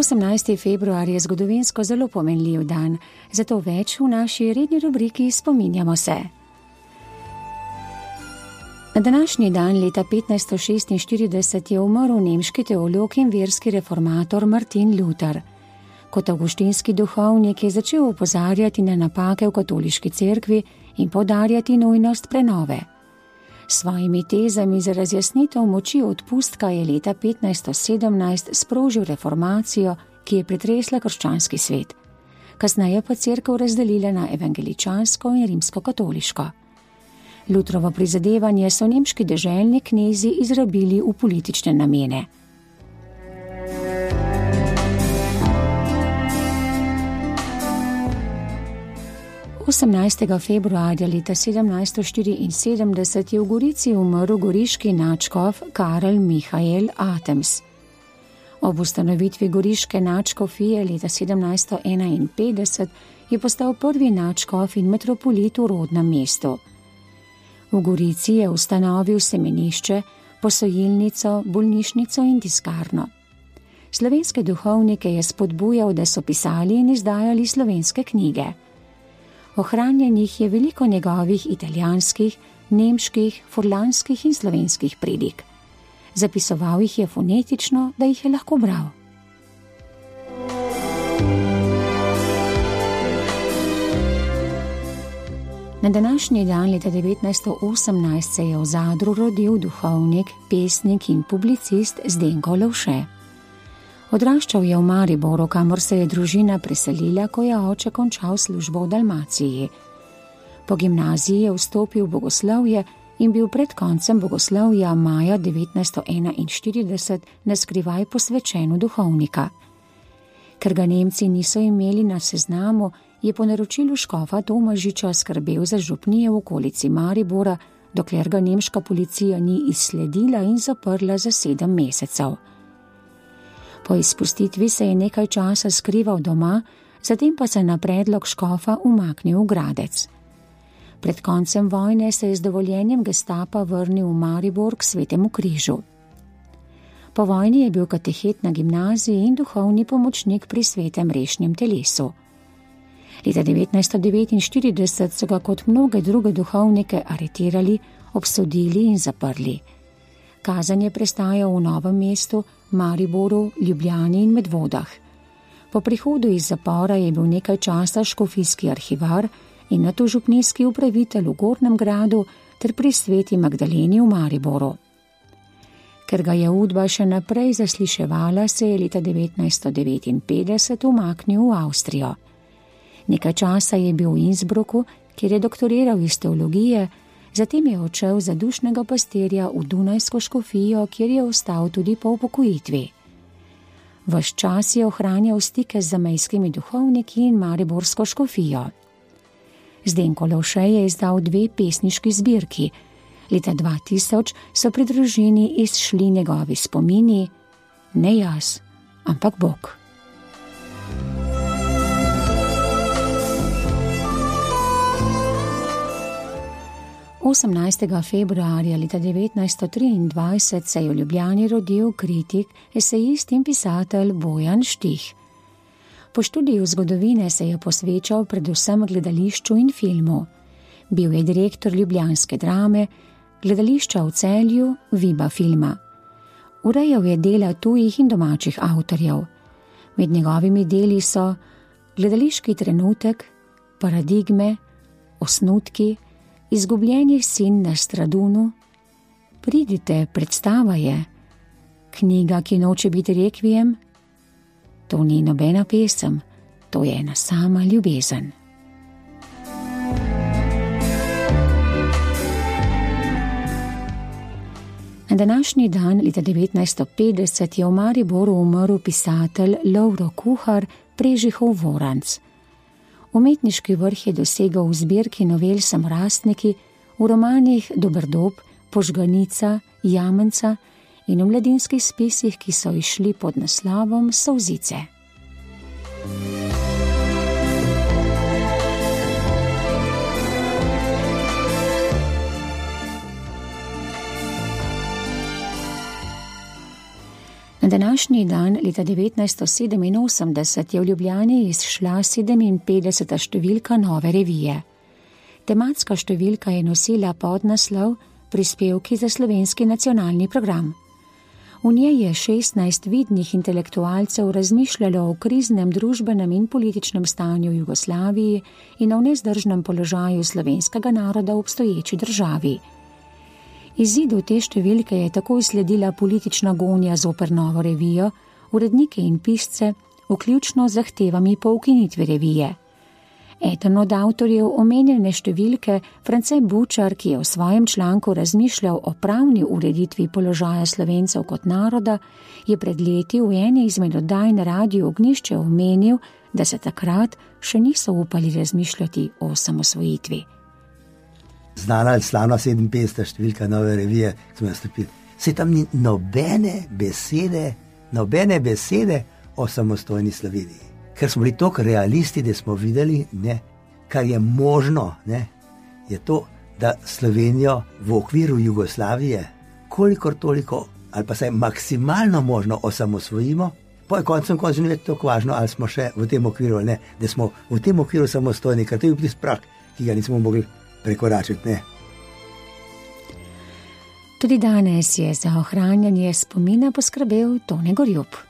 18. februar je zgodovinsko zelo pomenljiv dan, zato več v naši redni rubriki Spominjamo se. Na današnji dan leta 1546 je umrl nemški teolog in verski reformator Martin Luther. Kot avguštinski duhovnik je začel opozarjati na napake v katoliški cerkvi in poudarjati nujnost prenove. S svojimi tezami za razjasnitev moči odpustka je leta 1517 sprožil reformacijo, ki je pretresla krščanski svet. Kasneje pa cerkev razdelila na evangeličansko in rimsko-katoliško. Lutrovo prizadevanje so nemški deželni knezi izrabili v politične namene. Osemnajstega februarja leta 1774 je v Gorici umrl goriški nadškof Karel Mihael Atems. Ob ustanovitvi goriške nadškofije leta 1751 je postal prvi nadškof in metropolit v rodnem mestu. V Gorici je ustanovil semenišče, posojilnico, bolnišnico in tiskarno. Slovenske duhovnike je spodbujal, da so pisali in izdajali slovenske knjige. Ohranjenih je veliko njegovih italijanskih, nemških, furlanskih in slovenskih predik. Zapisoval jih je fonetično, da jih je lahko bral. Na današnji dan leta 1918 se je v Zadru rodil duhovnik, pesnik in publicist Zdenko Lovše. Odraščal je v Mariboru, kamor se je družina preselila, ko je oče končal službo v Dalmaciji. Po gimnaziji je vstopil v bogoslovje in bil pred koncem bogoslovja maja 1941 naskrivaj posvečen v duhovnika. Ker ga Nemci niso imeli na seznamu, je po naročilu škofa Tomažiča skrbel za župnije v okolici Maribora, dokler ga nemška policija ni izsledila in zaprla za 7 mesecev. Po izpustitvi se je nekaj časa skrival doma, zatem pa se na predlog škofa umaknil v Gradec. Pred koncem vojne se je z dovoljenjem gestapa vrnil v Maribor k Svetemu križu. Po vojni je bil katehet na gimnaziji in duhovni pomočnik pri Svetem rešnjem telesu. Leta 1949 so ga kot mnoge druge duhovnike aretirali, obsodili in zaprli. Kazen je prestajal v Novem mestu, Mariboru, Ljubljani in Medvodah. Po prihodu iz zapora je bil nekaj časa škofijski arhivar in nato župnijski upravitelj v Gornjem Gradu ter pri Sveti Magdaleni v Mariboru. Ker ga je Udba še naprej zasliševala, se je leta 1959 umaknil v Avstrijo. Nekaj časa je bil v Innsbrucku, kjer je doktoriral iz teologije, zatem je odšel za dušnega pastirja v Dunajsko škofijo, kjer je ostal tudi po upokojitvi. Ves čas je ohranjal stike z zamejskimi duhovniki in mariborsko škofijo. Zdenko Lovše je izdal 2 pesniški zbirki. Leta 2000 so pri družini izšli njegovi spomini Ne jaz, ampak Bog. Osemnajstega februarja leta 1923 se je v Ljubljani rodil kritik, esejist in pisatelj Bojan Štih. Po študiju zgodovine se je posvečal predvsem gledališču in filmu. Bil je direktor ljubljanske Drame, gledališča v Celju, Viba filma. Urejal je dela tujih in domačih avtorjev. Med njegovimi deli so Gledališki trenutek, Paradigme, Osnutki, Izgubljeni sin na Stradunu, Pridite, predstava je, Knjiga, ki noče biti rekvijem, To ni nobena pesem, to je ena sama ljubezen. Na današnji dan leta 1950 je v Mariboru umrl pisatelj Lovro Kuhar, Prežihov Voranc. Umetniški vrh je dosegel v zbirki novel Samorastniki, v romanih Doberdob, Požganica, Jamenca in v mladinskih spisih, ki so izšli pod naslovom Solzice. Na današnji dan leta 1987 je v Ljubljani izšla 57. številka Nove revije. Tematska številka je nosila podnaslov Prispevki za slovenski nacionalni program. V njej je 16 vidnih intelektualcev razmišljalo o kriznem družbenem in političnem stanju v Jugoslaviji in o nezdržnem položaju slovenskega naroda v obstoječi državi. Izidu te številke je takoj sledila politična gonja zoper Novo revijo, urednike in pisce, vključno z zahtevami po ukinitvi revije. Eden od avtorjev omenjene številke, France Bučar, ki je v svojem članku razmišljal o pravni ureditvi položaja Slovencev kot naroda, je pred leti v eni izmed oddaj na Radiu Ognjišče omenil, da se takrat še niso upali razmišljati o osamosvojitvi. Znana ali slavna 57. številka Nove revije, smo nastopili. Saj tam ni nobene besede o samostojni Sloveniji. Ker smo bili toliko realisti, da smo videli, kar je možno, je to, da Slovenijo v okviru Jugoslavije kolikor toliko, ali pa saj maksimalno možno osamosvojimo, pa je koncu ni več toliko važno, ali smo še v tem okviru ali ne, da smo v tem okviru samostojni, ker to je bil tisti prag, ki ga nismo mogli prekoračiti. Tudi danes je za ohranjanje spomina poskrbel Tone Gorjup.